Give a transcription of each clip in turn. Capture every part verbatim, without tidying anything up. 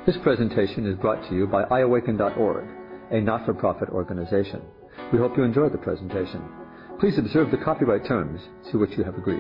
This presentation is brought to you by i awaken dot org, a not-for-profit organization. We hope you enjoy the presentation. Please observe the copyright terms to which you have agreed.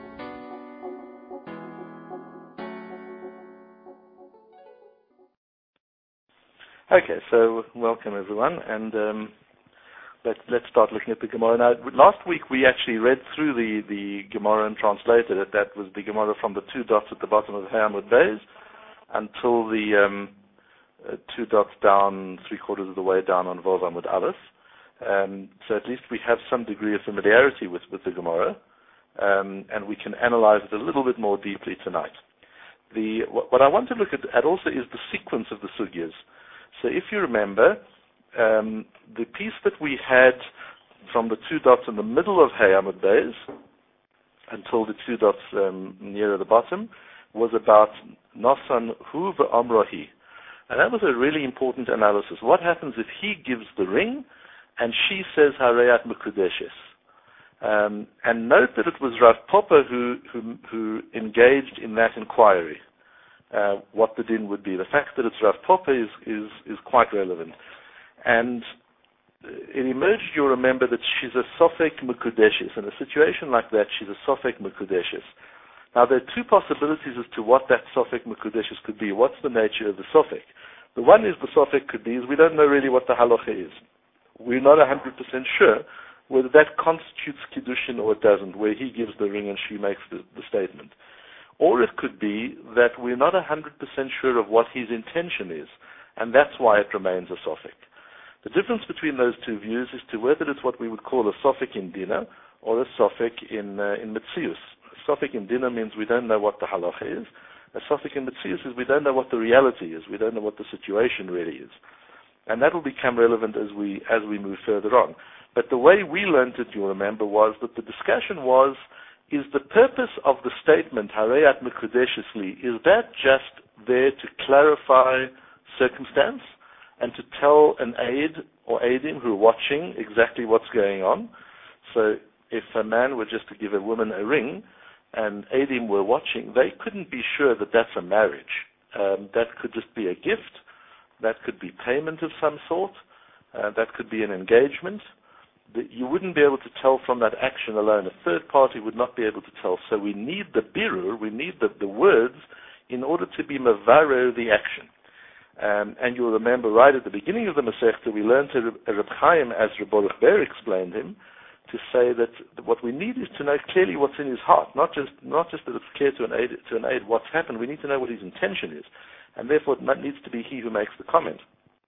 Okay, so welcome everyone, and um, let, let's start looking at the Gemara. Now, last week we actually read through the, the Gemara and translated it. That was the Gemara from the two dots at the bottom of Hayamud Beis until the um, uh, two dots down, three quarters of the way down on Vov Amud Aleph. Um, so at least we have some degree of familiarity with, with the Gemara, um, and we can analyze it a little bit more deeply tonight. The, what, what I want to look at, at also is the sequence of the sugyas. So if you remember, um, the piece that we had from the two dots in the middle of Hayamud Beis until the two dots um, nearer the bottom was about Nasan Hu v'Amrahi. And that was a really important analysis. What happens if he gives the ring and she says Harayat Mekudeshes? Um, and note that it was Rav Papa who, who, who engaged in that inquiry. Uh, what the din would be. The fact that it's Rav Papa is, is, is quite relevant. And it emerged, you'll remember, that she's a Sofek Mekudeshes. In a situation like that, she's a Sofek Mekudeshes. Now, there are two possibilities as to what that Sofek Mekudeshes could be. What's the nature of the Sofek? The one is the Sofek could be is we don't know really what the halacha is. We're not one hundred percent sure whether that constitutes Kiddushin or it doesn't, where he gives the ring and she makes the, the statement. Or it could be that we're not one hundred percent sure of what his intention is, and that's why it remains a Sofek. The difference between those two views is to whether it's what we would call a Sofek in Dina or a Sofek in uh, in Metzius. A Sofek in Dina means we don't know what the halacha is. A Sofek in Metzius is we don't know what the reality is. We don't know what the situation really is. And that will become relevant as we as we move further on. But the way we learned it, you'll remember, was that the discussion was, is the purpose of the statement, Harayat Mekudeshesli, is that just there to clarify circumstance and to tell an aid or aidim who are watching exactly what's going on? So if a man were just to give a woman a ring and aidim were watching, they couldn't be sure that that's a marriage. Um, that could just be a gift. That could be payment of some sort. Uh, that could be an engagement. You wouldn't be able to tell from that action alone. A third party would not be able to tell. So we need the birur, we need the, the words in order to be mavarer the action. Um, and you'll remember right at the beginning of the Masechta, we learned to Reb Chaim, as Reb Baruch Ber explained him, to say that what we need is to know clearly what's in his heart, not just not just that it's clear to an aid, to an aid what's happened. We need to know what his intention is, and therefore it needs to be he who makes the comment.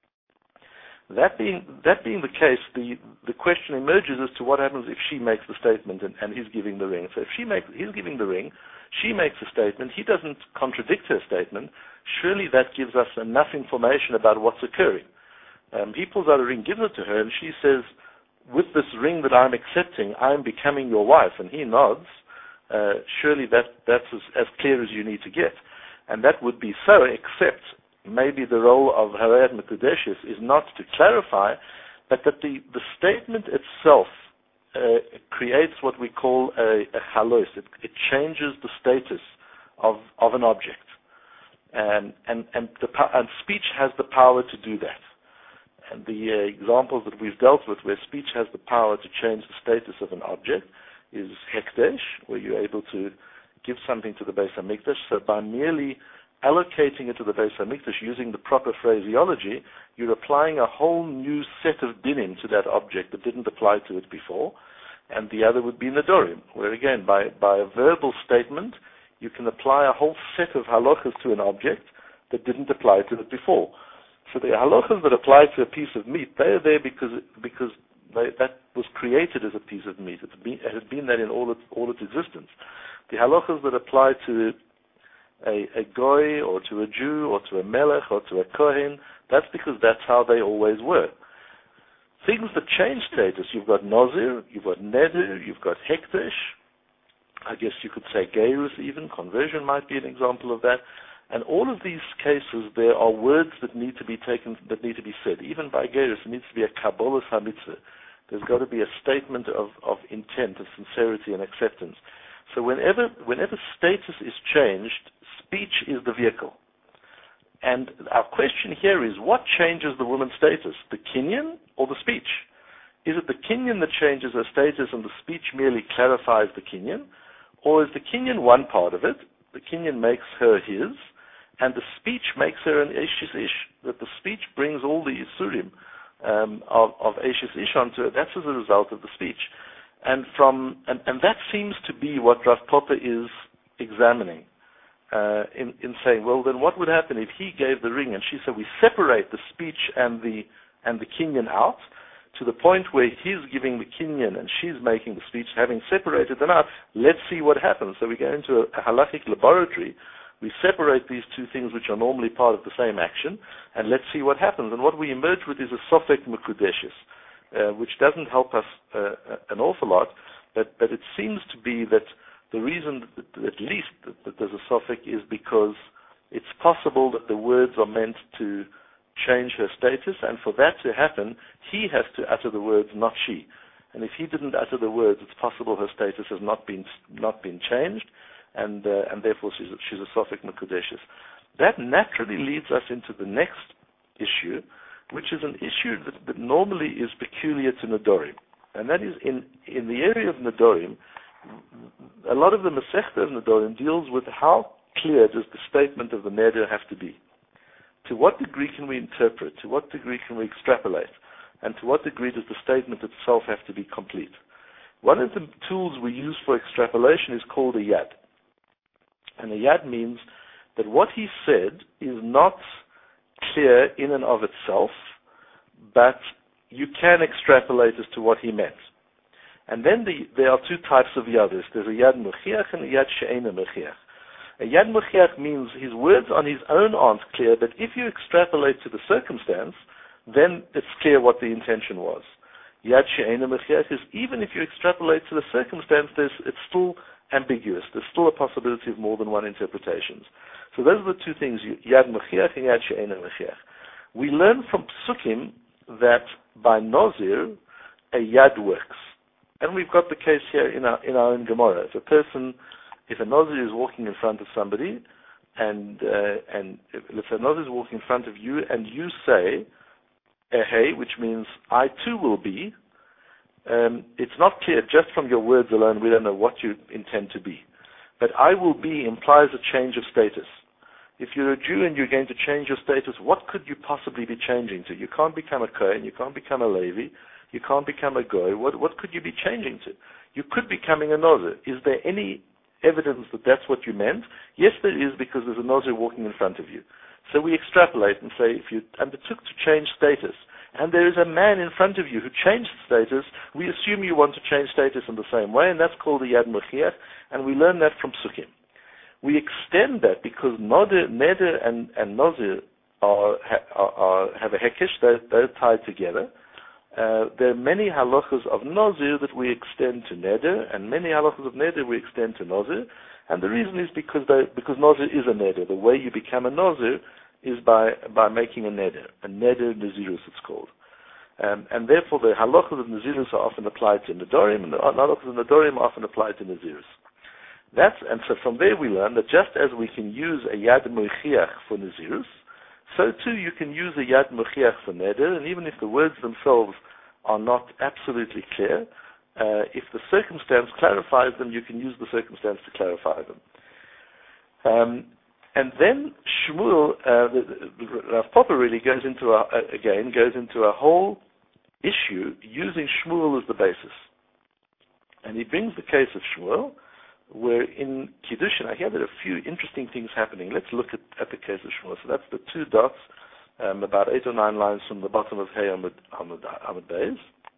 That being that being the case, the, the question emerges as to what happens if she makes the statement and, and he's giving the ring. So if she makes he's giving the ring, she makes a statement, he doesn't contradict her statement, surely that gives us enough information about what's occurring. Um, he pulls out a ring, gives it to her, and she says, with this ring that I'm accepting, I'm becoming your wife. And he nods. Uh, surely that that's as, as clear as you need to get. And that would be so, except maybe the role of Harayat Mekudeshes is not to clarify, but that the, the statement itself uh, creates what we call a, a halos. It, it changes the status of, of an object. And, and, and, the, and speech has the power to do that. And the uh, examples that we've dealt with where speech has the power to change the status of an object is Hekdesh, where you're able to give something to the Beis HaMikdash. So by merely allocating it to the Beis HaMikdash using the proper phraseology, you're applying a whole new set of dinim to that object that didn't apply to it before. And the other would be Nedorim, where again, by, by a verbal statement, you can apply a whole set of halachas to an object that didn't apply to it before. So the halachas that apply to a piece of meat, they are there because because they, that was created as a piece of meat. It had been, it had been there in all its, all its existence. The halachas that apply to A, a goy or to a Jew or to a melech or to a kohen, that's because that's how they always were. Things that change status, you've got Nazir, you've got Neder, you've got Hekdesh. I guess you could say Geirus even. Conversion might be an example of that. And all of these cases, there are words that need to be taken, that need to be said. Even by Geirus, it needs to be a Kabbalah HaMitzvah. There's got to be a statement of, of intent, of sincerity and acceptance. So whenever whenever status is changed, speech is the vehicle. And our question here is, what changes the woman's status, the kinyan or the speech? Is it the kinyan that changes her status and the speech merely clarifies the kinyan? Or is the kinyan one part of it, the kinyan makes her his, and the speech makes her an Eishes Ish, that the speech brings all the Isurim um, of, of Eishes Ish onto her? That's as a result of the speech. And from and, and that seems to be what Rav Popper is examining. Uh, in, in saying, well, then what would happen if he gave the ring and she said we separate the speech and the and the kinyan out to the point where he's giving the kinyan and she's making the speech, having separated them out, let's see what happens. So we go into a, a halachic laboratory, we separate these two things which are normally part of the same action, and let's see what happens. And what we emerge with is a sofek mekudeshes, uh, which doesn't help us uh, an awful lot, but, but it seems to be that the reason, that, at least, that, that there's a suffix is because it's possible that the words are meant to change her status, and for that to happen, he has to utter the words, not she. And if he didn't utter the words, it's possible her status has not been not been changed, and uh, and therefore she's, she's a suffix mekudeshes. That naturally leads us into the next issue, which is an issue that, that normally is peculiar to Nedorim, and that is in in the area of Nedorim. A lot of the Masechta of Nedorim deals with how clear does the statement of the neder have to be. To what degree can we interpret? To what degree can we extrapolate? And to what degree does the statement itself have to be complete? One of the tools we use for extrapolation is called a yad. And a yad means that what he said is not clear in and of itself, but you can extrapolate as to what he meant. And then the, there are two types of yadas. There's a yad mechiach and a yad she'ena mechiach. A yad mechiach means his words on his own aren't clear, but if you extrapolate to the circumstance, then it's clear what the intention was. Yad she'ena mechiach is even if you extrapolate to the circumstance, there's, it's still ambiguous. There's still a possibility of more than one interpretations. So those are the two things, yad mechiach and yad she'ena mechiach. We learn from Psukim that by Nozir, a yad works. And we've got the case here in our in our own Gemara. If a person, if a Nazir is walking in front of somebody, and uh, and if, if a Nazir is walking in front of you, and you say, "Ehei," which means I too will be, um, it's not clear just from your words alone. We don't know what you intend to be, but I will be implies a change of status. If you're a Jew and you're going to change your status, what could you possibly be changing to? You can't become a Kohen, you can't become a Levi. You can't become a goy. What, what could you be changing to? You could be becoming a Nazir. Is there any evidence that that's what you meant? Yes, there is, because there's a Nazir walking in front of you. So we extrapolate and say, if you undertook to change status, and there is a man in front of you who changed status, we assume you want to change status in the same way, and that's called the Yad Mechiach, and we learn that from Psukim. We extend that because Neder, Neder and, and Nazir are, are, are, have a hekesh, they're, they're tied together. Uh, there are many halachas of Nazir that we extend to Neder, and many halachas of Neder we extend to Nazir. And the reason is because they, because Nazir is a Neder. The way you become a Nazir is by by making a Neder. A Neder Nazirus it's called. Um, and therefore the halachas of Nazirus are often applied to Nedorim, and the halachas of Nedorim are often applied to Nazirus. That's, and so from there we learn that just as we can use a Yad Mechiach for Nazirus, so too you can use a Yad Mechiach for Neder, and even if the words themselves are not absolutely clear, uh, if the circumstance clarifies them, you can use the circumstance to clarify them. Um, and then Shmuel, uh, the, the, Rav Popper really goes into, a, again, goes into a whole issue using Shmuel as the basis. And he brings the case of Shmuel, where in Kiddushin, I hear there are a few interesting things happening. Let's look at, at the case of Shmuel. So that's the two dots, um, about eight or nine lines from the bottom of Hey Amud, Amud, Amud Beis.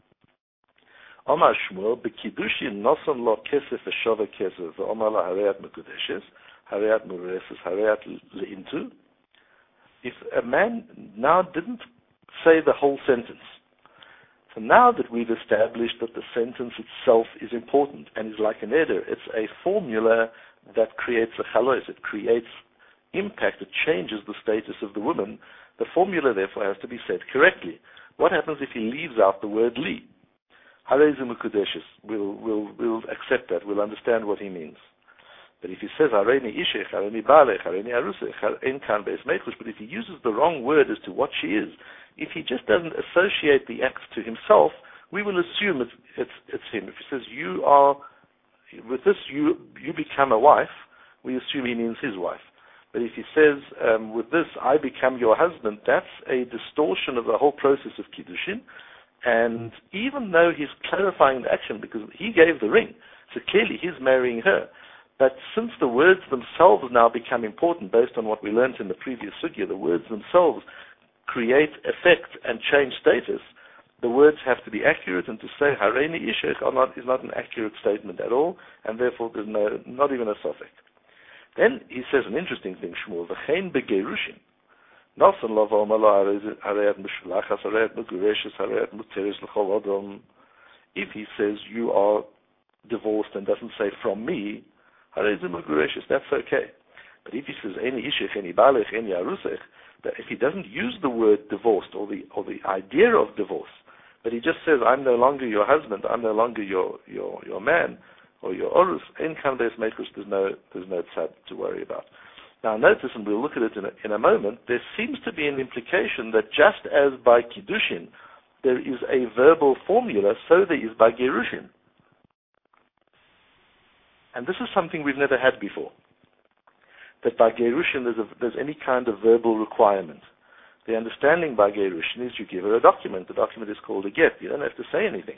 Omar Shmuel, B'Kiddushin noson lo kesef v'shova kesef, v'omar la hareat mekudeshes, hareat mureses, hareat le'intu. If a man now didn't say the whole sentence, so now that we've established that the sentence itself is important and is like an eder, it's a formula that creates a chalos, it creates impact, it changes the status of the woman. The formula, therefore, has to be said correctly. What happens if he leaves out the word li? Harei zu mekudeshes. We'll, we'll, we'll accept that. We'll understand what he means. But if he says, Hareini Ishech, Hareini Balech, Hareini Arusech, Ein Kan Beis Mechush, but if he uses the wrong word as to what she is, if he just doesn't associate the act to himself, we will assume it's, it's, it's him. If he says, you are, with this, you, you become a wife, we assume he means his wife. But if he says, um, with this, I become your husband, that's a distortion of the whole process of Kiddushin. And even though he's clarifying the action, because he gave the ring, so clearly he's marrying her. But since the words themselves now become important, based on what we learned in the previous sugya, the words themselves create effect and change status, the words have to be accurate, and to say Hareini Ishech not, is not an accurate statement at all, and therefore there's no, not even a suffix. Then he says an interesting thing, Shmuel, V'chein begerushin. Nosan lo v'omalo hareyat mishlachas, hareyat megureshes, hareyat muteres l'chol odom. If he says you are divorced and doesn't say from me, hareyat megureshes, that's okay. But if he says any ishech, any balech, any arusech, that if he doesn't use the word divorced or the or the idea of divorce, but he just says I'm no longer your husband, I'm no longer your your your man or your orus, in kan beis mechush, there's no there's no tzad to worry about. Now notice, and we'll look at it in a, in a moment, there seems to be an implication that just as by Kiddushin there is a verbal formula, so there is by Gerushin. And this is something we've never had before. That by Gerushin there's, a, there's any kind of verbal requirement. The understanding by Gerushin is you give her a document. The document is called a get. You don't have to say anything.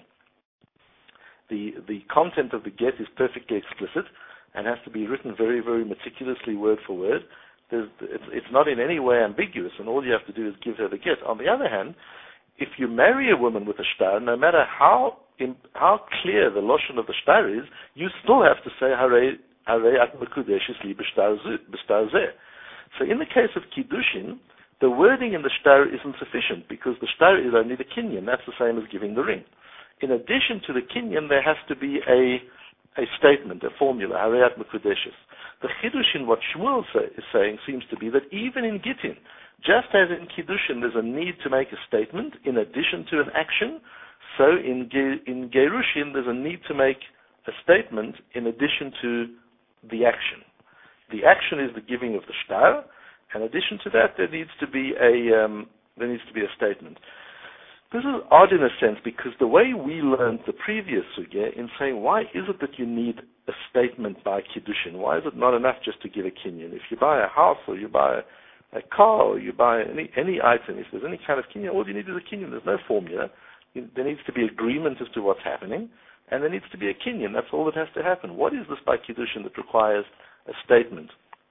The, the content of the get is perfectly explicit and has to be written very, very meticulously, word for word. There's, it's, it's not in any way ambiguous, and all you have to do is give her the get. On the other hand, if you marry a woman with a shtar, no matter how in, how clear the loshon of the shtar is, you still have to say Harei Harei at mekudeshes li b'shtar zeh. So in the case of Kiddushin, the wording in the shtar isn't sufficient because the shtar is only the kinyan. That's the same as giving the ring. In addition to the kinyan, there has to be a a statement, a formula, Hareyat Mekudeshes. The Chiddush in what Shmuel say, is saying seems to be that even in Gittin, just as in Kiddushin there's a need to make a statement in addition to an action, so in, in Gerushin there's a need to make a statement in addition to the action. The action is the giving of the shtar, and in addition to that there needs to be a, um, there needs to be a statement. This is odd in a sense because the way we learned the previous sugya in saying why is it that you need a statement by Kiddushin? Why is it not enough just to give a kinyan? If you buy a house or you buy a, a car or you buy any, any item, if there's any kind of kinyan, all you need is a kinyan. There's no formula. You, there needs to be agreement as to what's happening, and there needs to be a kinyan. That's all that has to happen. What is this by Kiddushin that requires a statement?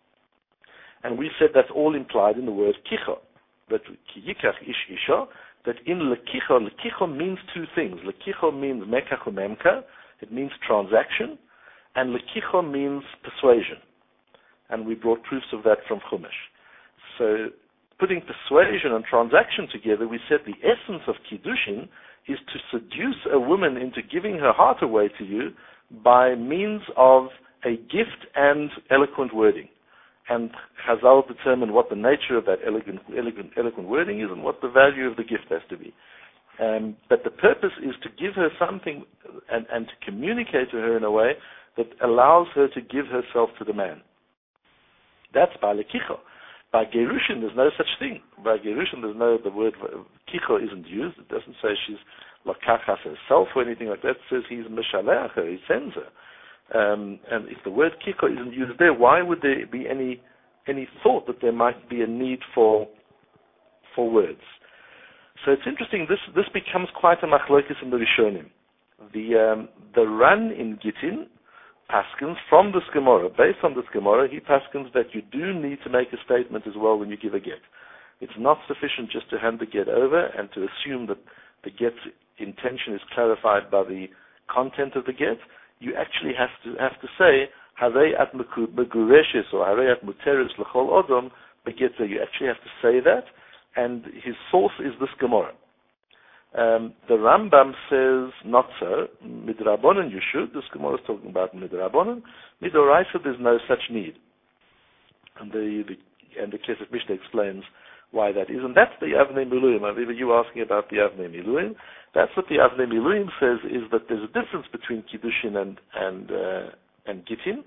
And we said that's all implied in the word kicha. That ki yikach ish isha, that in lekicho, lekicho means two things. Lekicho means mekach umemka, it means transaction, and lekicho means persuasion. And we brought proofs of that from Chumash. So putting persuasion and transaction together, we said the essence of Kiddushin is to seduce a woman into giving her heart away to you by means of a gift and eloquent wording. And Chazal determined what the nature of that elegant, elegant, eloquent wording is and what the value of the gift has to be. Um, but the purpose is to give her something and, and to communicate to her in a way that allows her to give herself to the man. That's by lekicho. By Gerushin, there's no such thing. By Gerushin, there's no, the word kicho isn't used. It doesn't say she's lakachas herself or anything like that. It says he's meshaleach her, he sends her. Um, and if the word kiko isn't used there, why would there be any any thought that there might be a need for for words? So it's interesting. This this becomes quite a machlokes in the Rishonim. The um, the Ran in Gittin paskins from this Gemara, based on this Gemara, he paskins that you do need to make a statement as well when you give a get. It's not sufficient just to hand the get over and to assume that the get's intention is clarified by the content of the get. You actually have to have to say Harei at megureshes or Harei at muteres l'chol odom begetzer. You actually have to say that, and his source is this Gemara. Um, the Rambam says not so. Midrabanan you should. This Gemara is talking about midrabanan. Midoraisa there's no such need, and the, the and the Kesef Mishnah explains why that is, and that's the Avnei Miluim. I believe you asking about the Avnei Miluim. That's what the Avnei Miluim says, is that there's a difference between Kiddushin and and uh, and Gittin,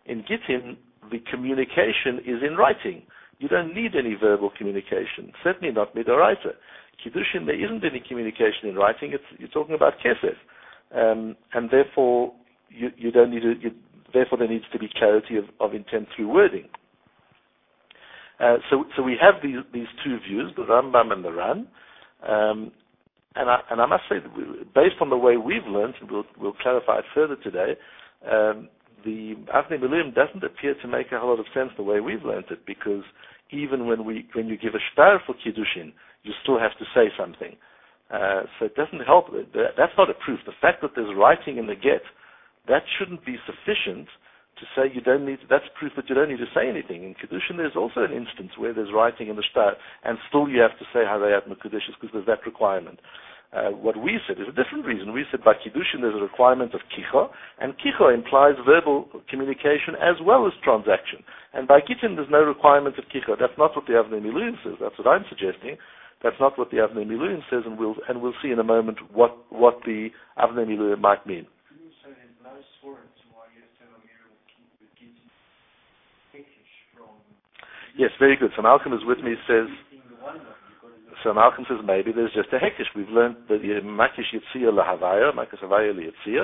In Gittin, the communication is in writing. You don't need any verbal communication, certainly not midoraita. Kiddushin, there isn't any communication in writing. It's, you're talking about kesef. Um, and therefore, you, you don't need to, you, therefore there needs to be clarity of, of intent through wording. Uh, so, so we have these, these two views, the Rambam and the Ran. Um, and, I, and I must say, that we, based on the way we've learned, and we'll, we'll clarify it further today, um, the Avnei Miluim doesn't appear to make a whole lot of sense the way we've learned it, because even when we when you give a shtar for Kiddushin, you still have to say something. Uh, so it doesn't help. That's not a proof. The fact that there's writing in the get, that shouldn't be sufficient to say you don't need, that's proof that you don't need to say anything. In Kiddushin, there's also an instance where there's writing in the shtar, and still you have to say Harayat Mekudeshis because there's that requirement. Uh, what we said is a different reason. We said by Kiddushin there's a requirement of Kicho, and Kicho implies verbal communication as well as transaction. And by Gittin there's no requirement of Kicho. That's not what the Avnei Miluim says. That's what I'm suggesting. That's not what the Avnei Miluim says, and we'll, and we'll see in a moment what, what the Avnei Miluim might mean. Yes, very good. So Malcolm is with me, says, so Malcolm says maybe there's just a hekish. We've learned that Makish Yitzia Lahavaya, Makish Havaya Liyitzia,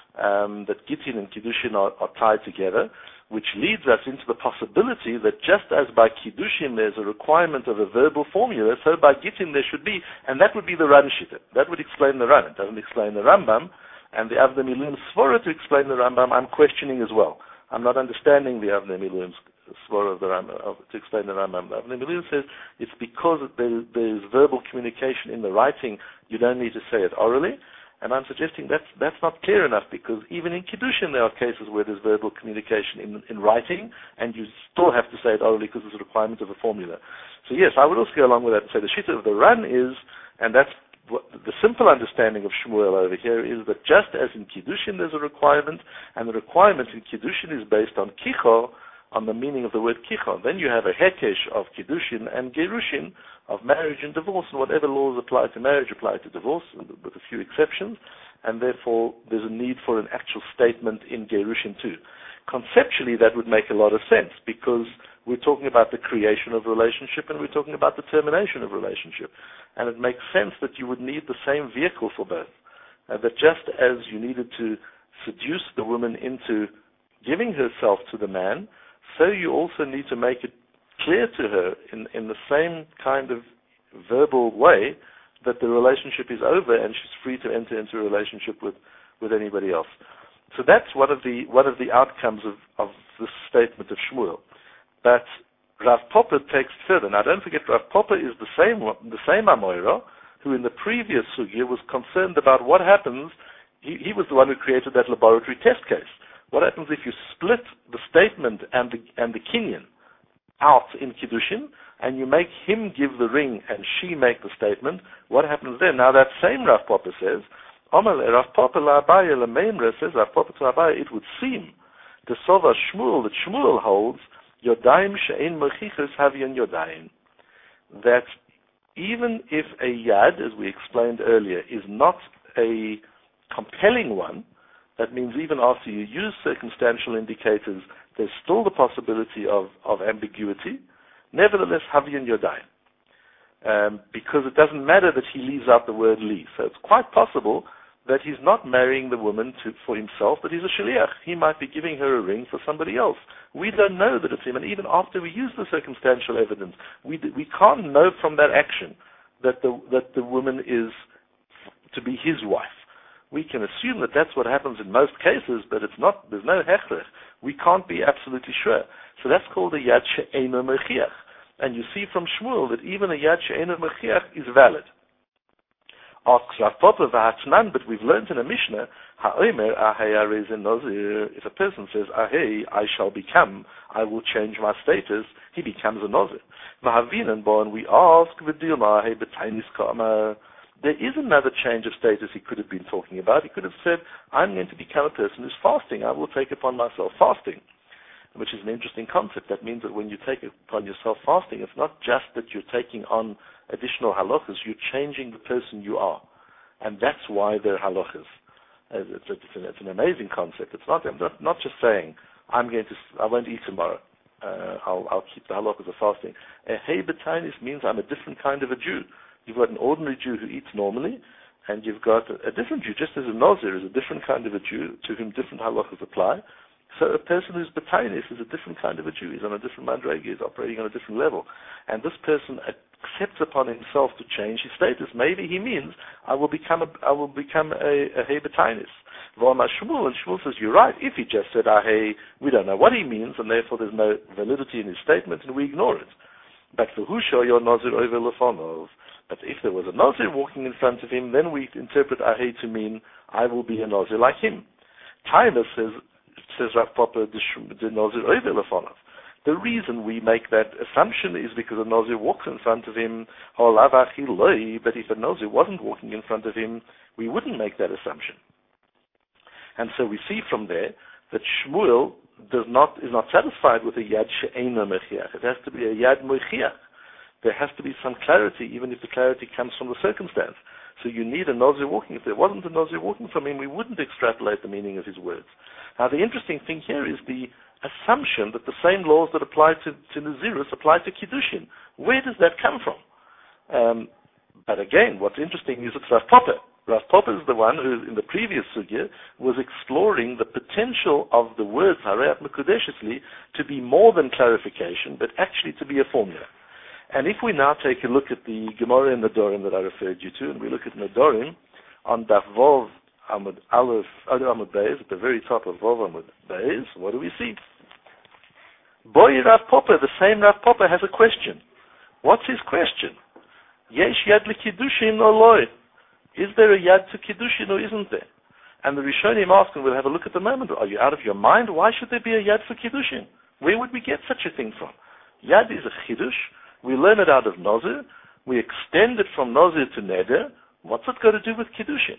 um, that Gittin and Kiddushin are, are tied together, which leads us into the possibility that just as by Kiddushin there's a requirement of a verbal formula, so by Gittin there should be, and that would be the Ran Shita. That would explain the Ran. It doesn't explain the Rambam, and the Avnei Miluim Svara to explain the Rambam, I'm questioning as well. I'm not understanding the Avnei Miluim's Svara of the Rambam, of, to explain the Rambam. The Avnei Miluim says it's because there, there's verbal communication in the writing, you don't need to say it orally. And I'm suggesting that's, that's not clear enough, because even in Kiddushin there are cases where there's verbal communication in, in writing, and you still have to say it orally because there's a requirement of a formula. So yes, I would also go along with that and say the shita of the Ran is, and that's what, the simple understanding of Shmuel over here is that just as in Kiddushin there's a requirement, and the requirement in Kiddushin is based on Kicho, on the meaning of the word Kicho. Then you have a Hekesh of Kiddushin and Gerushin, of marriage and divorce, and whatever laws apply to marriage apply to divorce, with a few exceptions, and therefore there's a need for an actual statement in Gerushin too. Conceptually, that would make a lot of sense, because we're talking about the creation of relationship and we're talking about the termination of relationship. And it makes sense that you would need the same vehicle for both. Uh, that just as you needed to seduce the woman into giving herself to the man, so you also need to make it clear to her in, in the same kind of verbal way that the relationship is over and she's free to enter into a relationship with, with anybody else. So that's one of the one of the outcomes of, of this statement of Shmuel. But Rav Popper takes further. Now don't forget, Rav Popper is the same the same Amoira who in the previous sugya was concerned about what happens. He, he was the one who created that laboratory test case. What happens if you split the statement and the, and the kinyan out in Kiddushin, and you make him give the ring and she make the statement? What happens then? Now that same Rav Popper says, Rav Popper la Abaya la Meimra says, Rav Popper to Abaya, it would seem the Sova Shmuel, that Shmuel holds, Yodayim she'ein mechichas havian Yodayim, that even if a yad, as we explained earlier, is not a compelling one, that means even after you use circumstantial indicators, there's still the possibility of, of ambiguity. Nevertheless, Havian Yodayim. Um, because it doesn't matter that he leaves out the word li. So it's quite possible that he's not marrying the woman to, for himself, but he's a shaliach. He might be giving her a ring for somebody else. We don't know that it's him, and even after we use the circumstantial evidence, we we can't know from that action that the that the woman is to be his wife. We can assume that that's what happens in most cases, but it's not. There's no hechrech. We can't be absolutely sure. So that's called a yad she'eino mechiach. And you see from Shmuel that even a yad she'eino mechiach is valid. But we've learned in a Mishnah, if a person says, ahei, I shall become, I will change my status, he becomes a nozir. And we ask, there is another change of status he could have been talking about. He could have said, I'm going to become a person who's fasting. I will take upon myself fasting, which is an interesting concept. That means that when you take upon yourself fasting, it's not just that you're taking on additional halachas, you're changing the person you are. And that's why they're halachas. It's, it's, an, it's an amazing concept. It's not, I'm not, not just saying, I'm going to, I won't eat tomorrow. Uh, I'll, I'll keep the halachas of fasting. A hey b'tainis means I'm a different kind of a Jew. You've got an ordinary Jew who eats normally, and you've got a, a different Jew, just as a Nazir is a different kind of a Jew to whom different halachas apply. So a person who's b'tainis is a different kind of a Jew. He's on a different madrega. He's operating on a different level. And this person accepts upon himself to change his status. Maybe he means I will become a, I will become a, a hey b'tainis. V'amar Shmuel, and Shmuel says, you're right. If he just said, ah, hey, we don't know what he means, and therefore there's no validity in his statement, and we ignore it. But for Husha, your Nazir over Lefonov. But if there was a Nazir walking in front of him, then we interpret ah, hey to mean, I will be a Nazir like him. Timer says, says Rav Papa, the Nazir over Lefonov. The reason we make that assumption is because a Nazir walks in front of him, but if a Nazir wasn't walking in front of him, we wouldn't make that assumption. And so we see from there that Shmuel does not is not satisfied with a yad she'eina mechiach. It has to be a yad mechiach. There has to be some clarity, even if the clarity comes from the circumstance. So you need a Nazir walking. If there wasn't a Nazir walking from him, we wouldn't extrapolate the meaning of his words. Now the interesting thing here is the assumption that the same laws that apply to, to Nazirus apply to Kiddushin. Where does that come from? Um, but again, what's interesting is it's Rav Papa. Rav Papa is the one who, in the previous sugya, was exploring the potential of the words Harayat Mekudeshesli to be more than clarification, but actually to be a formula. And if we now take a look at the Gemara in Nedorim that I referred you to, and we look at Nedorim on Daf Vov Amud Aleph, Amud Beis, at the very top of Vov Amud Beis, what do we see? Boy Rav Papa, the same Rav Papa, has a question. What's his question? Yesh yad l'kiddushin or loy? Is there a yad to kiddushin or isn't there? And the Rishonim ask, and we'll have a look at the moment, are you out of your mind? Why should there be a yad for kiddushin? Where would we get such a thing from? Yad is a chiddush. We learn it out of Nazir. We extend it from Nazir to Neder. What's it got to do with kiddushin?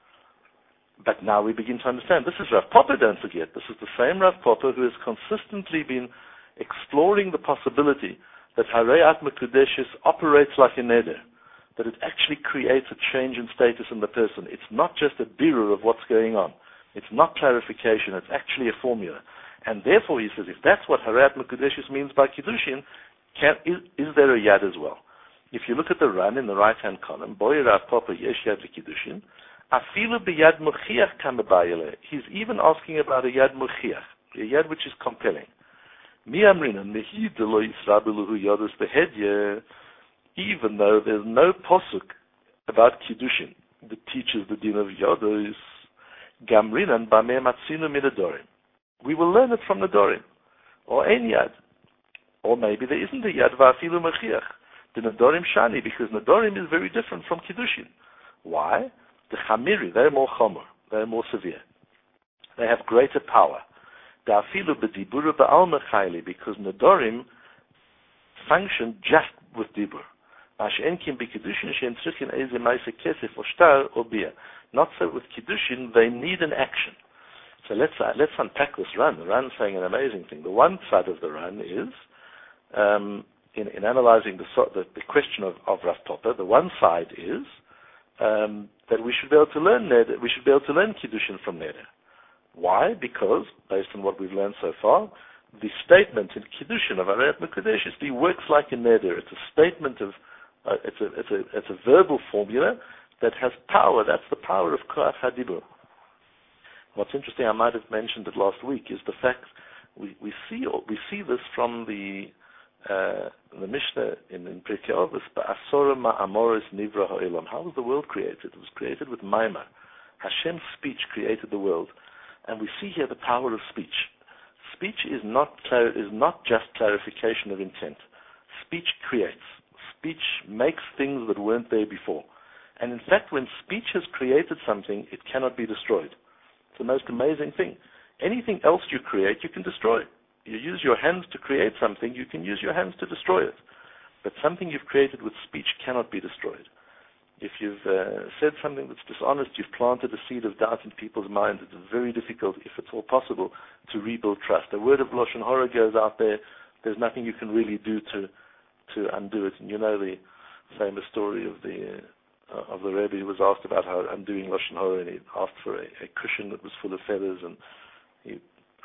But now we begin to understand. This is Rav Papa, don't forget. This is the same Rav Papa who has consistently been exploring the possibility that Harayat Mekudeshes operates like a Neder, that it actually creates a change in status in the person. It's not just a birur of what's going on. It's not clarification. It's actually a formula. And therefore, he says, if that's what Harayat Mekudeshes means by Kiddushin, can, is, is there a yad as well? If you look at the run in the right-hand column, Boy Rav Papa yesh yad l'Kiddushin, afilu b'yad mochiach kamabayele. He's even asking about a yad mochiach, a yad which is compelling. Mi amrina mehi delo yisrabeluhu yodus behedye. Even though there's no posuk about Kiddushin that teaches the din of Yodos, Gamrinan Bameh Matzinu Midadorim. We will learn it from Nedorim, or Ein Yad. Or maybe there isn't a Yad Va'afilu Mechiach, the Nedorim Shani, because Nedorim is very different from Kiddushin. Why? The Chamiri, they're more Chomer, they're more severe. They have greater power. The Afilu B'diburu Ba'al Mechayli, because Nedorim function just with Dibur. Not so with Kiddushin, they need an action. So let's uh, let's unpack this run. The run's saying an amazing thing. The one side of the run is, um, in, in analyzing the, the, the question of, of Rav Papa, the one side is um, that we should be able to learn Neder, we should be able to learn Kiddushin from Neder. Why? Because, based on what we've learned so far, the statement in Kiddushin of Harayat Mekudeshes works like a Neder. It's a statement of Uh, it's a it's a it's a verbal formula that has power. That's the power of Koach HaDibur. What's interesting, I might have mentioned it last week, is the fact we, we see we see this from the uh, the Mishnah in, in Pirkei Avos. Ba'asora ma'amoris nivra ha'olam. How was the world created? It was created with Maimar. Hashem's speech created the world, and we see here the power of speech. Speech is not clar- is not just clarification of intent. Speech creates. Speech makes things that weren't there before. And in fact, when speech has created something, it cannot be destroyed. It's the most amazing thing. Anything else you create, you can destroy. You use your hands to create something, you can use your hands to destroy it. But something you've created with speech cannot be destroyed. If you've uh, said something that's dishonest, you've planted a seed of doubt in people's minds. It's very difficult, if it's all possible, to rebuild trust. A word of Lashon Hara goes out there, there's nothing you can really do to to undo it. And you know the famous story of the uh, of the Rebbe who was asked about how undoing Lashon Hara, and he asked for a, a cushion that was full of feathers, and he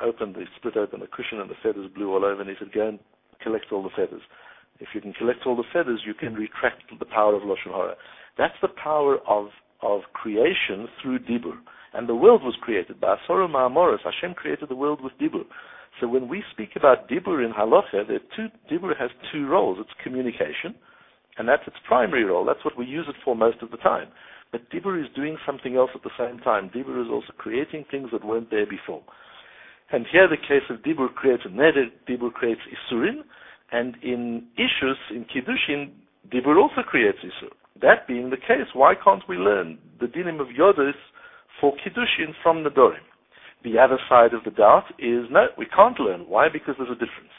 opened, he split open the cushion and the feathers blew all over, and he said, go and collect all the feathers. If you can collect all the feathers, you can retract the power of Lashon Hara. That's the power of, of creation through Dibur. And the world was created by Asoro Ma'amoros. Hashem created the world with Dibur. So when we speak about Dibur in Halacha, there are two, Dibur has two roles. It's communication, and that's its primary role. That's what we use it for most of the time. But Dibur is doing something else at the same time. Dibur is also creating things that weren't there before. And here the case of Dibur creates a neder, Dibur creates Isurin, and in Ishus, in Kiddushin, Dibur also creates Isur. That being the case, why can't we learn the dinim of Yodis for Kiddushin from Nedorim? The other side of the doubt is, no, we can't learn. Why? Because there's a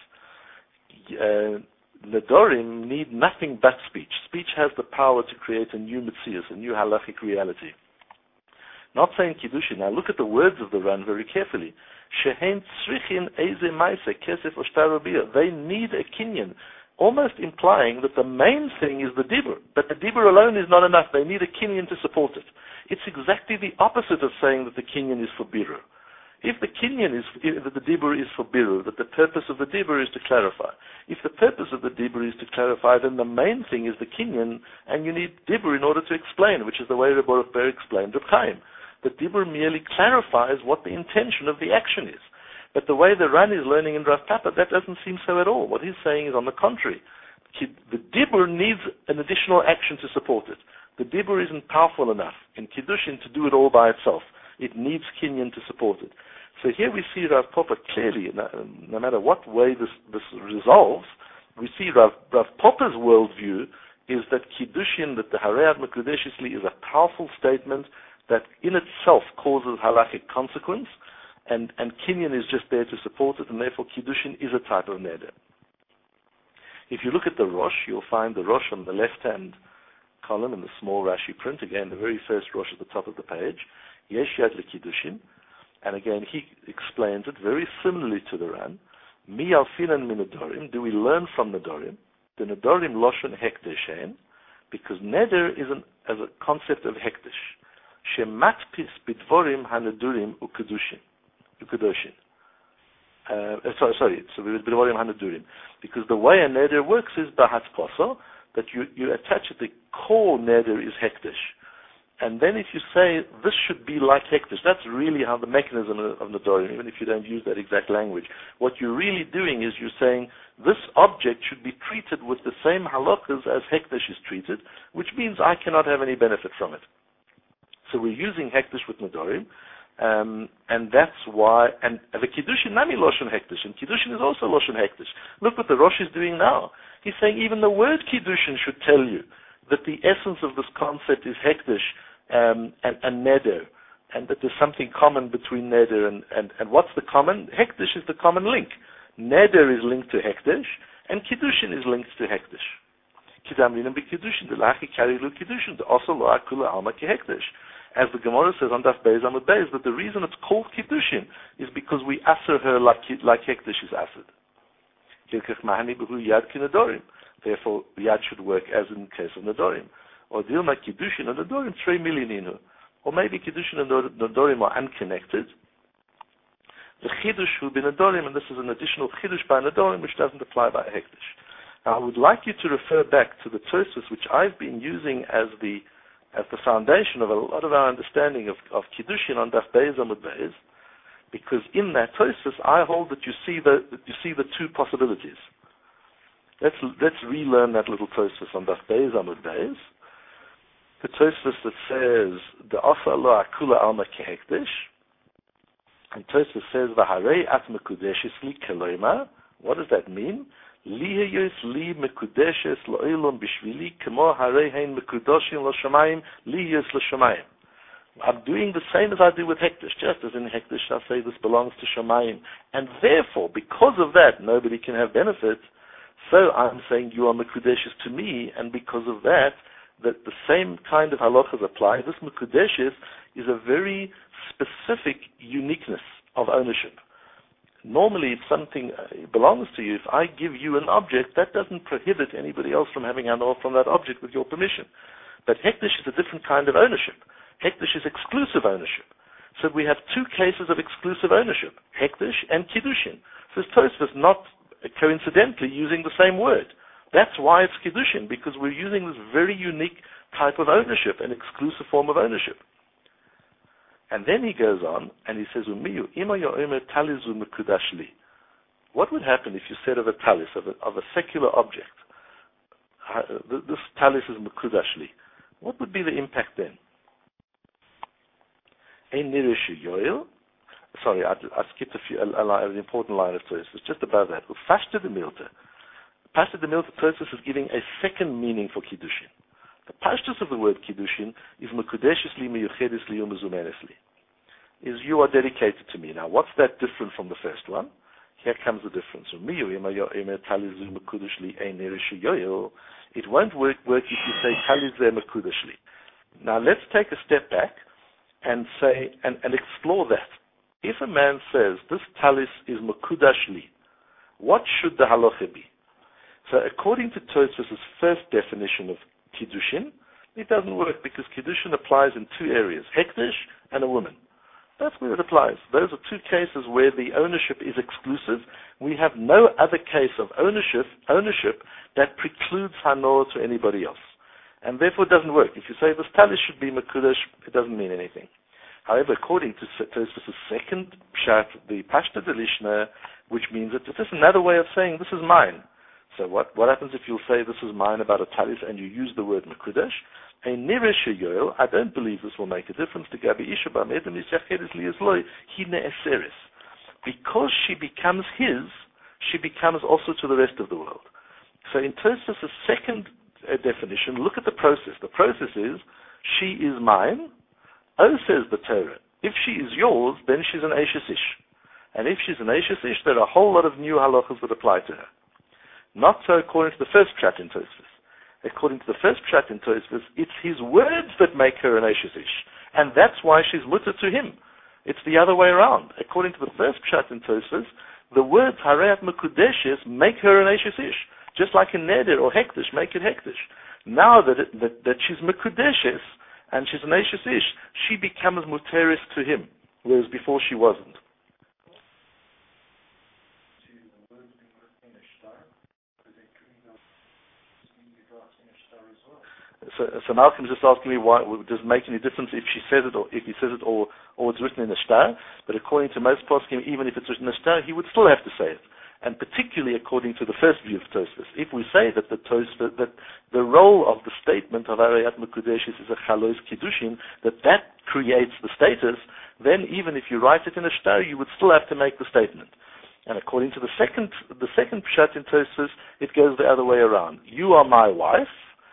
difference. Uh, Nedorim need nothing but speech. Speech has the power to create a new Metzius, a new halachic reality. Not saying Kiddushin. Now look at the words of the Ran very carefully. Shehen tzrichin eze maise kesef oshtarobiyah. They need a kinyan, almost implying that the main thing is the dibur. But the dibur alone is not enough. They need a kinyan to support it. It's exactly the opposite of saying that the kinyan is for biru. If the kinyan is, if the dibur is for biru, that the purpose of the dibur is to clarify. If the purpose of the dibur is to clarify, then the main thing is the kinyan, and you need dibur in order to explain, which is the way Rebbe Baruch Ber explained Reb Chaim. The dibur merely clarifies what the intention of the action is. But the way the Ran is learning in Rav Papa, that doesn't seem so at all. What he's saying is on the contrary. The dibur needs an additional action to support it. The dibur isn't powerful enough in Kiddushin to do it all by itself. It needs kinyan to support it. So here we see Rav Papa clearly, no, no matter what way this, this resolves, we see Rav, Rav Papa's worldview is that Kiddushin, that the Harei Mekudeshli is a powerful statement that in itself causes halachic consequence, and, and kinyan is just there to support it, and therefore Kiddushin is a type of neder. If you look at the Rosh, you'll find the Rosh on the left-hand column in the small Rashi print, again, the very first Rosh at the top of the page, Yesh Yad LeKiddushin, and again, he explains it very similarly to the Ran. Mi alfinan min Nedorim, do we learn from Nedorim? The Nedorim Loshen Hekdeshen, because neder is an, as a concept of Hekdesh. Shematpis bidvorim hanedurim ukudushin. Ukudushin. Uh, sorry, sorry, so bidvorim hanedurim. Because the way a neder works is bahatzposo, that you, you attach it, the core neder is Hekdesh. And then if you say, this should be like Hekdesh, that's really how the mechanism of, of Nedorim, even if you don't use that exact language. What you're really doing is you're saying, this object should be treated with the same halachas as Hekdesh is treated, which means I cannot have any benefit from it. So we're using Hekdesh with Nedorim, um, and that's why, and the Kiddushin Nami Loshen Hekdesh, and Kiddushin is also Loshen Hekdesh. Look what the Rosh is doing now. He's saying even the word Kiddushin should tell you that the essence of this concept is Hekdesh um, and, and Neder, and that there's something common between Neder and, and, and what's the common? Hekdesh is the common link. Neder is linked to Hekdesh, and Kiddushin is linked to Hekdesh. Kidamrinim b'Kiddushin, the lachi karilu Kiddushin, the also lo akula alma kehekdesh. As the Gemara says on Daf Beis Amud Beis, that the reason it's called Kiddushin is because we aser her like, like Hekdesh is asered. Hilkech mahani b'hu yad ki Nedorim. Therefore, Yad should work as in the case of Nedorim. Or Dilma Kiddushin and Nedorim, three million inu. Or maybe Kiddushin and Nedorim are unconnected. The Chiddush will be Nedorim, and this is an additional Chiddush by Nedorim, which doesn't apply by Hekdesh. Now, I would like you to refer back to the Tosfos, which I've been using as the as the foundation of a lot of our understanding of, of Kiddushin on Daf Beis Amud Beis, because in that Tosfos, I hold that you see the that you see the two possibilities. Let's let's relearn that little Tosfos on Daf Beis Amud Beis. The Tosfos that says the Asa lo akula alma kehekdesh, and Tosfos says v'harei at mekudeshes li keloima. What does that mean? Lihiyos li mekudeshes lo'ilom bishvili kemo harei hein mekudoshin lo shamayim lihiyos lo shamayim. I'm doing the same as I do with Hekdesh, just as in Hekdesh I say this belongs to Shamayim, and therefore because of that nobody can have benefit. So I'm saying you are Mekudeshes to me, and because of that, that the same kind of halachas apply. This Mekudeshes is a very specific uniqueness of ownership. Normally, if something belongs to you, if I give you an object, that doesn't prohibit anybody else from having handoff from that object with your permission. But Hekdesh is a different kind of ownership. Hekdesh is exclusive ownership. So we have two cases of exclusive ownership, Hekdesh and Kiddushin. Says Tosfos, not coincidentally using the same word. That's why it's Kiddushin, because we're using this very unique type of ownership, an exclusive form of ownership. And then he goes on and he says, Umiyu, ima yo'omer talizu mekudash li. What would happen if you said of a talis, of a, of a secular object, uh, this talis is mekudash li? What would be the impact then? Ein nirishu yoel. Sorry, I, I skipped a few, a, a, an important line of Tosfos. It's just above that. Ufashta de milta. Pashta de milta, Tosfos is giving a second meaning for Kiddushin. The pashtus of the word Kiddushin is mekudeshes li, meyuchedes li, umezumenes li. Is you are dedicated to me. Now, what's that different from the first one? Here comes the difference. It won't work, work if you say taliz mekudash li. Now, let's take a step back and say and, and explore that. If a man says this talis is mekudash li, what should the halacha be? So, according to Tosfos' first definition of Kiddushin, it doesn't work because Kiddushin applies in two areas, Hekdesh and a woman. That's where it applies. Those are two cases where the ownership is exclusive. We have no other case of ownership ownership that precludes Hanor to anybody else. And therefore it doesn't work. If you say this talis should be Mekudesh, it doesn't mean anything. However, according to Tosfos' second pshat, the Pashta Delishna, which means that it's just another way of saying this is mine. So what, what happens if you'll say this is mine about a talis and you use the word Mekudesh? A nireshe yoel, I don't believe this will make a difference to Gabi Isha Bam Edom is Yachedes Liazloi, Hine Eseres. Because she becomes his, she becomes also to the rest of the world. So in Tosfos' second uh, definition, look at the process. The process is, she is mine. Oh, says the Torah, if she is yours, then she's an Eishes Ish. And if she's an Eishes Ish, there are a whole lot of new halachas that apply to her. Not so according to the first pshat in Tosfos. According to the first pshat in Tosfos, it's his words that make her an Eishes Ish. And that's why she's mutter to him. It's the other way around. According to the first pshat in Tosfos, the words Hareat Mekudeshes make her an Eishes Ish. Just like in Neder or Hekdesh, make it Hekdesh. Now that, it, that, that she's Mekudeshes and she's an Eishes Ish, she becomes muteris to him, whereas before she wasn't. So, so Malcolm's just asking me why does it make any difference if she says it or if he says it or, or it's written in a star. But according to most poskim, even if it's written in a star, he would still have to say it. And particularly according to the first view of Tosfos, if we say that the Tosfos, that the role of the statement of Arayat Mekudeshes is a Chalois Kiddushin, that that creates the status, then even if you write it in a star, you would still have to make the statement. And according to the second the second pshat in Tosfos, it goes the other way around. You are my wife.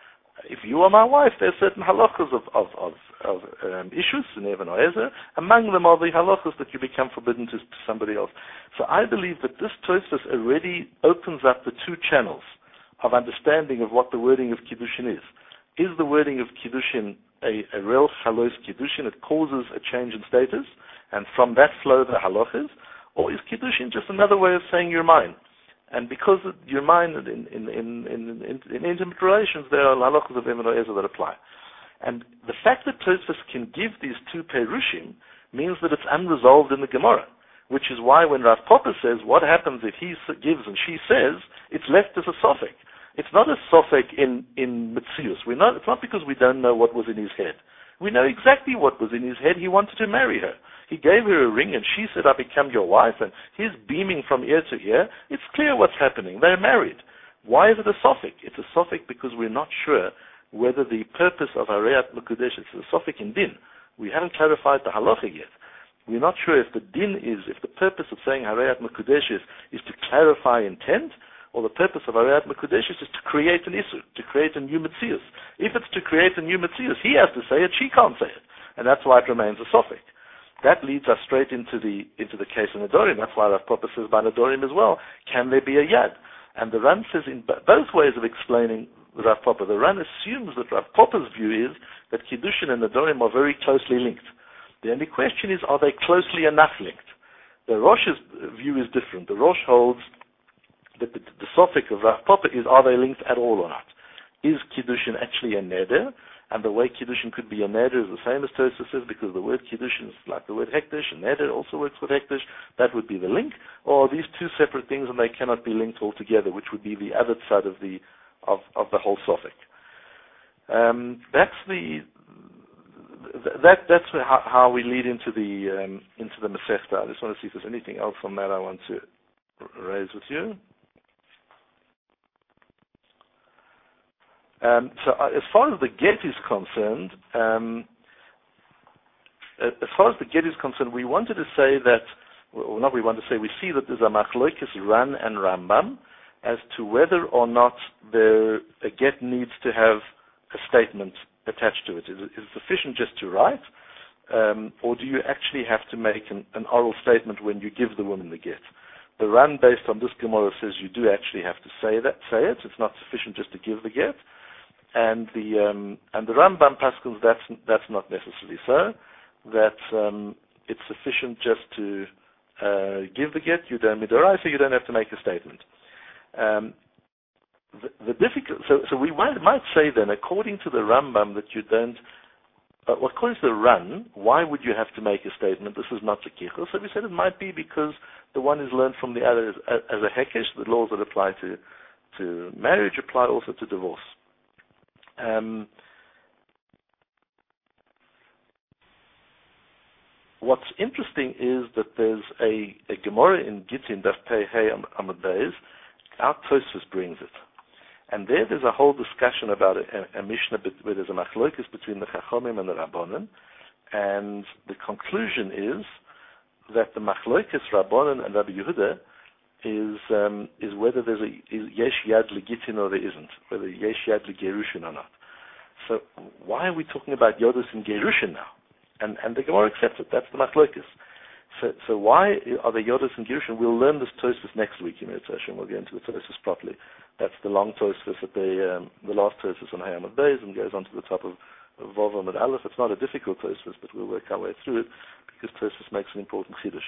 If you are my wife, there are certain halachas of, of, of, of um, issues, Never or Ezer. Among them are the halachas that you become forbidden to, to somebody else. So I believe that this Tosfos already opens up the two channels of understanding of what the wording of Kiddushin is. Is the wording of Kiddushin a, a real Chalois Kiddushin? It causes a change in status, and from that flow the halachas? Or is Kiddushin just another way of saying you're mine? And because you're mine in, in, in, in, in, in intimate relations, there are halachas of Emer or Ezer that apply. And the fact that Tosfos can give these two perushim means that it's unresolved in the Gemara, which is why when Rav Popper says, what happens if he gives and she says, it's left as a sofek. It's not a sofek in, in Metzius. We're not, it's not because we don't know what was in his head. We know exactly what was in his head. He wanted to marry her. He gave her a ring and she said, I become your wife, and he's beaming from ear to ear. It's clear what's happening. They're married. Why is it a sofek? It's a sofek because we're not sure whether the purpose of Harayat Mekudesh is a sofek in din. We haven't clarified the halacha yet. We're not sure if the din is, if the purpose of saying Harayat Mekudesh is, is to clarify intent, or the purpose of Harayat Mekudesh is to create an issue, to create a new Metzius. If it's to create a new Metzius, he has to say it, she can't say it. And that's why it remains a sofek. That leads us straight into the into the case of Nedorim. That's why Rav Popper says by Nedorim as well, can there be a yad? And the Ran says in b- both ways of explaining Rav Popper. The Ran assumes that Rav Popper's view is that Kiddushin and Nedorim are very closely linked. The only question is, are they closely enough linked? The Rosh's view is different. The Rosh holds that the, the sofek of Rav Popper is, are they linked at all or not? is Kiddushin actually a neder? And the way Kiddushin could be a neder is the same as Tosfos says, because the word Kiddushin is like the word hekdesh, and neder also works with hekdesh. That would be the link. Or are these two separate things and they cannot be linked altogether, which would be the other side of the of, of the whole Sophic. Um, that's the that that's how, how we lead into the um, into the Masechta. I just want to see if there's anything else on that I want to raise with you. Um, so uh, as far as the get is concerned, um, as far as the get is concerned, we wanted to say that, well, not we want to say, we see that there's a machlokes Ran and Rambam as to whether or not there, a get needs to have a statement attached to it. Is it sufficient just to write, um, or do you actually have to make an, an oral statement when you give the woman the get? The Ran, based on this Gemara, says you do actually have to say that, say it. It's not sufficient just to give the get. And the um, and the Rambam paskins, that's that's not necessarily so. That um, it's sufficient just to uh, give the get. You don't midoraisa, so you don't have to make a statement. Um, the, the difficult. So so we might, might say then, according to the Rambam, that you don't. Uh, well, according to the Ran, why would you have to make a statement? This is not a kichur. So we said it might be because the one is learned from the other as, as a hekesh. The laws that apply to to marriage apply also to divorce. Um, what's interesting is that there's a, a Gemara in Gittin, Daf Pei Hey Amud Beis. Our Tosfos brings it, and there there's a whole discussion about a, a Mishnah where there's a machlokes between the Chachomim and the Rabbanan, and the conclusion is that the machlokes Rabbanan and Rabbi Yehuda is um, is whether there's a is yesh yad legitin or there isn't, whether yesh yad legerushin or not. So why are we talking about yodus and gerushin now? And and the Gemara accepts it. That's the machlokes. So so why are there yodus and gerushin? We'll learn this Tosfos next week in Mitzvah. We'll get into the Tosfos properly. That's the long Tosfos at the um, the last Tosfos on Hayamad Beis and goes on to the top of Vav Amud Aleph. It's not a difficult Tosfos, but we'll work our way through it because Tosfos makes an important chiddush.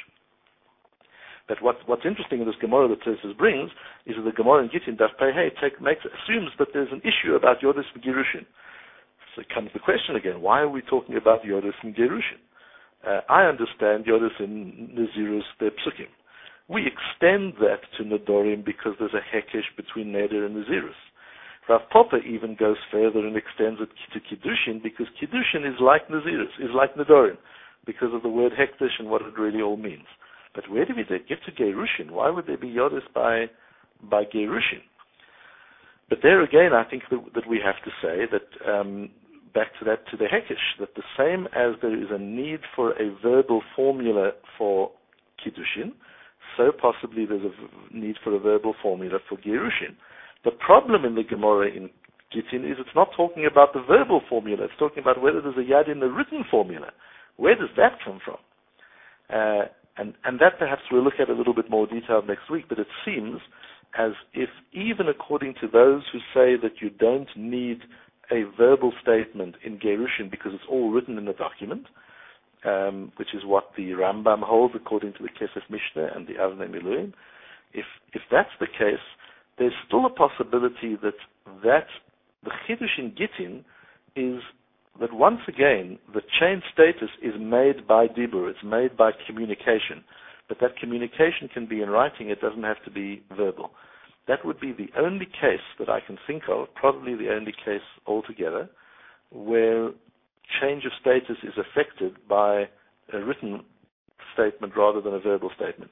But what, what's interesting in this Gemara that Tosfos brings is that the Gemara in Gittin Daf Pei Hey makes assumes that there's an issue about Yodus and Gerushin. So comes the question again: why are we talking about Yodus and Gerushin? Uh, I understand Yodus and Nazirus, they're psukim. We extend that to Nedorim because there's a hekesh between Neder and Nazirus. Rav Papa even goes further and extends it to Kiddushin because Kiddushin is like Nazirus, is like Nedorim, because of the word hekdesh and what it really all means. But where do we get to Gerushin? Why would there be Yodis by by Gerushin? But there again, I think that, that we have to say that, um, back to that, to the Hekesh, that the same as there is a need for a verbal formula for Kiddushin, so possibly there's a need for a verbal formula for Gerushin. The problem in the Gemara in Gittin is it's not talking about the verbal formula, it's talking about whether there's a yad in the written formula. Where does that come from? Uh, And, and that perhaps we'll look at a little bit more detail next week, but it seems as if even according to those who say that you don't need a verbal statement in Gerushin because it's all written in the document, um, which is what the Rambam holds according to the Kesef Mishnah and the Avnei Miluim, if, if that's the case, there's still a possibility that, that the Chiddush in Gittin is that once again, the chain status is made by Dibur, it's made by communication. But that communication can be in writing, it doesn't have to be verbal. That would be the only case that I can think of, probably the only case altogether, where change of status is affected by a written statement rather than a verbal statement.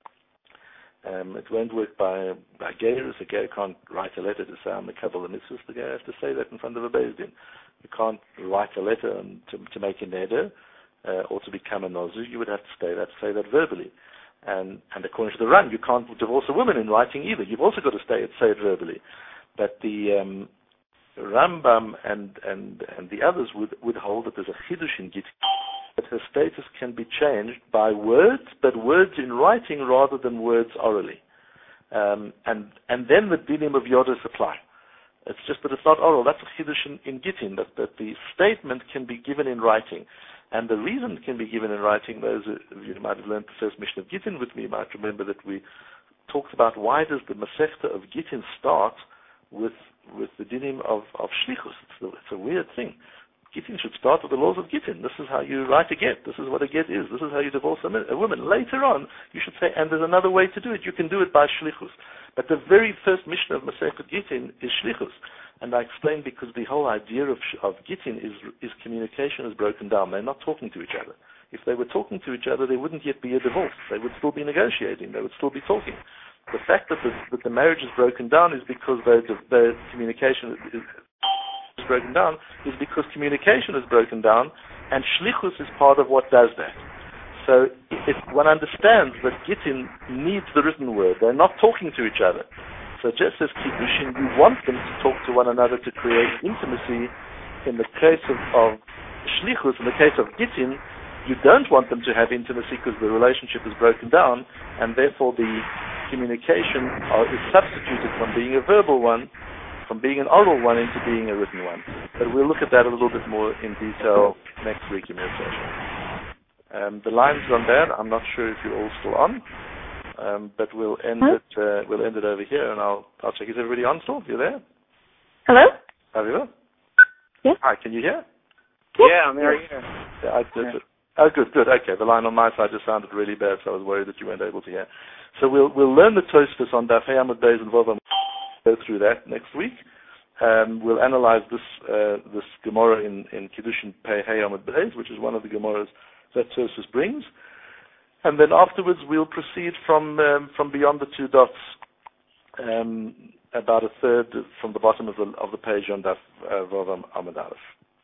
Um, it won't work by, by Geirus. A Geir can't write a letter to say I'm the Kabbalah Mitzvah. The Geir has to say that in front of a Beis Din. You can't write a letter and to, to make a neder uh, or to become a nozu. You would have to say that, say that verbally. And, and according to the Ran, you can't divorce a woman in writing either. You've also got to say it, say it verbally. But the um, Rambam and, and, and the others would, would hold that there's a Chiddush in Gittin, that her status can be changed by words, but words in writing rather than words orally. Um, and, and then the dinim of Yodus apply. It's just that it's not oral. That's a Chiddush in, in Gittin, that, that the statement can be given in writing. And the reason it can be given in writing, those of you who might have learned the first Mishnah of Gittin with me might remember that we talked about why does the Masechta of Gittin start with with the dinim of, of shlichus. It's, the, it's a weird thing. Gittin should start with the laws of Gittin. This is how you write a get. This is what a get is. This is how you divorce a, a woman. Later on, you should say, and there's another way to do it. You can do it by shlichus. But the very first mission of Masechet Gittin is shlichus. And I explained because the whole idea of, of Gittin is, is communication is broken down. They're not talking to each other. If they were talking to each other, there wouldn't yet be a divorce. They would still be negotiating. They would still be talking. The fact that the, that the marriage is broken down is because the, the communication is, is broken down is because communication is broken down, and shlichus is part of what does that. So if one understands that Gittin needs the written word, they're not talking to each other. So just as Kiddushin, you want them to talk to one another to create intimacy. In the case of, of shlichus, in the case of Gittin, you don't want them to have intimacy because the relationship is broken down, and therefore the communication are, is substituted from being a verbal one, from being an oral one into being a written one. But we'll look at that a little bit more in detail next week in your session. Um, the line's gone down. I'm not sure if you're all still on, um, but we'll end huh? it. Uh, we'll end it over here, and I'll I'll check. Is everybody on still? You there? Hello. Are you? Yeah. Hi. Can you hear? Yeah, yeah I'm here. Yeah, I did. Yeah. Oh, good, good. Okay, the line on my side just sounded really bad, so I was worried that you weren't able to hear. So we'll we'll learn the Tosfos on Daf Hey Amud Beis and Vav. Go through that next week. Um, we'll analyze this uh, this Gemara in in Kiddushin Pei Hey Amud Beis, which is one of the Gemaras that Tosfos brings, and then afterwards we'll proceed from um, from beyond the two dots, um, about a third from the bottom of the of the page on Daf uh, Vav Amud Aleph.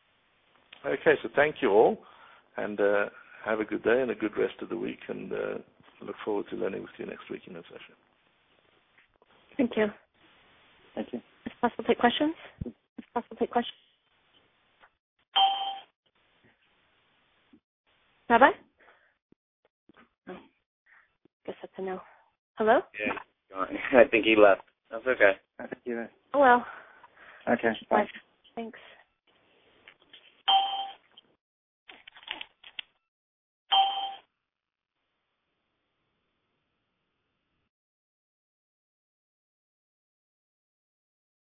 Okay, so thank you all, and uh, have a good day and a good rest of the week, and uh, look forward to learning with you next week in that session. Thank you. Thank you. Is it possible to take questions? Is it possible to take questions? Rabbi? No. Guess that's a no. Hello? Yeah, I think he left. That's okay. I think he left. Oh, well. Okay. Bye. Bye.